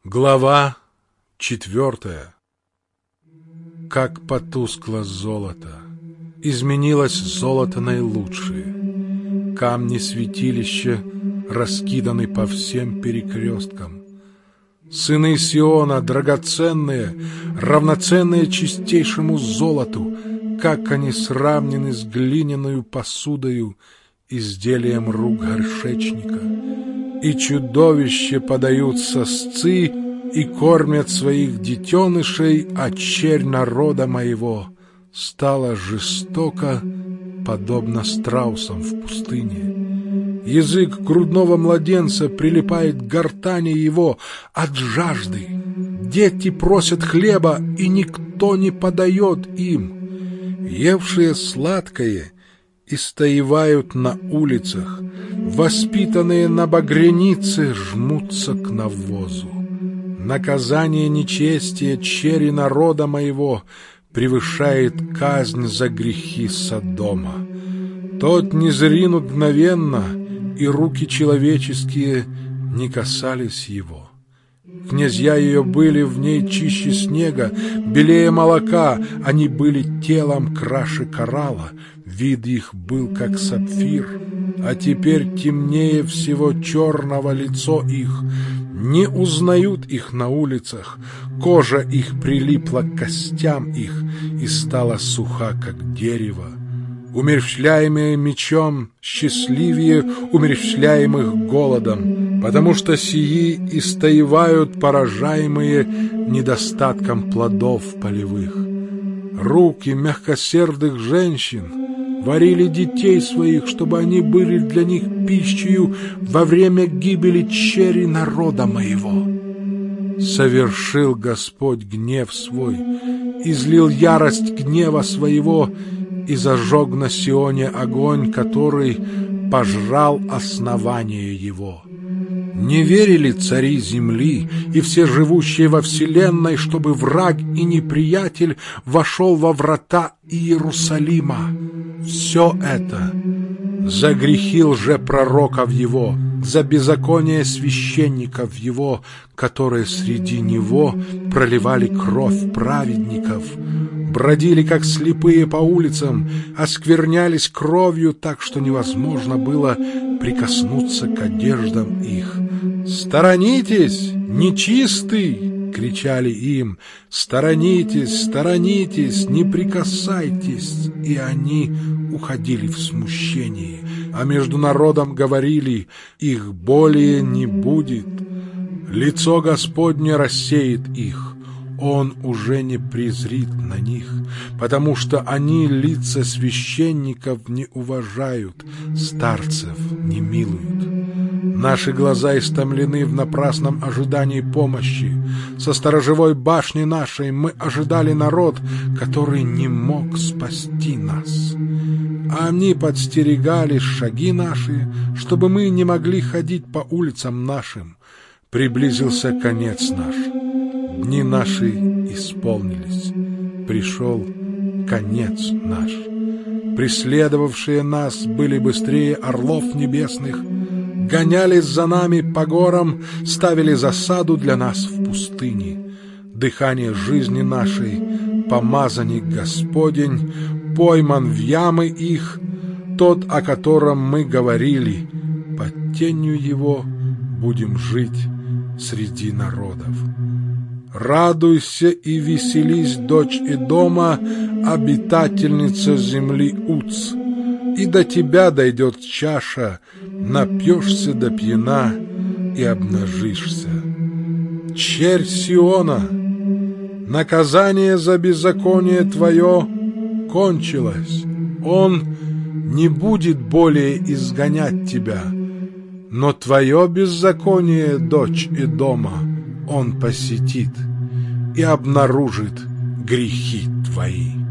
Глава 4. Как потускло золото, изменилось золото наилучшее. Камни святилища раскиданы по всем перекресткам. Сыны Сиона, драгоценные, равноценные чистейшему золоту, как они сравнены с глиняною посудою, изделием рук горшечника. И чудовище подают сосцы и кормят своих детенышей, а чернь народа моего стала жестоко, подобно страусам в пустыне. Язык грудного младенца прилипает к гортани его от жажды. Дети просят хлеба, и никто не подает им. Евшие сладкое истоевают на улицах, воспитанные на багрянице жмутся к навозу. Наказание нечестия чери народа моего превышает казнь за грехи Содома. Тот не зринут мгновенно, и руки человеческие не касались его. Князья ее были в ней чище снега, белее молока, они были телом краше коралла, вид их был как сапфир, а теперь темнее всего черного лицо их, не узнают их на улицах, кожа их прилипла к костям их и стала суха, как дерево. Умерщвляемые мечом счастливее умерщвляемых голодом, потому что сии истоевают поражаемые недостатком плодов полевых. Руки мягкосердых женщин варили детей своих, чтобы они были для них пищею во время гибели чери народа моего. Совершил Господь гнев свой, излил ярость гнева своего, и зажег на Сионе огонь, который пожрал основание его. Не верили цари земли и все живущие во вселенной, чтобы враг и неприятель вошел во врата Иерусалима. Все это за грехи лжепророков его, за беззаконие священников его, которые среди него проливали кровь праведников, бродили как слепые по улицам, осквернялись кровью так, что невозможно было прикоснуться к одеждам их. «Сторонитесь, нечистый!» — кричали им. «Сторонитесь, сторонитесь, не прикасайтесь!» И они уходили в смущении, а между народом говорили: «Их более не будет. Лицо Господне рассеет их. Он уже не презрит на них, потому что они лица священников не уважают, старцев не милуют. Наши глаза истомлены в напрасном ожидании помощи. Со сторожевой башни нашей мы ожидали народ, который не мог спасти нас. А они подстерегали шаги наши, чтобы мы не могли ходить по улицам нашим. Приблизился конец наш. Дни наши исполнились, пришел конец наш. Преследовавшие нас были быстрее орлов небесных, гонялись за нами по горам, ставили засаду для нас в пустыне. Дыхание жизни нашей, помазанник Господень, пойман в ямы их, тот, о котором мы говорили, под тенью его будем жить среди народов. Радуйся и веселись, дочь Эдома, обитательница земли Уц, и до тебя дойдет чаша, напьешься до пьяна и обнажишься. Черь Сиона, наказание за беззаконие твое кончилось, он не будет более изгонять тебя, но твое беззаконие, дочь Эдома, он посетит и обнаружит грехи твои.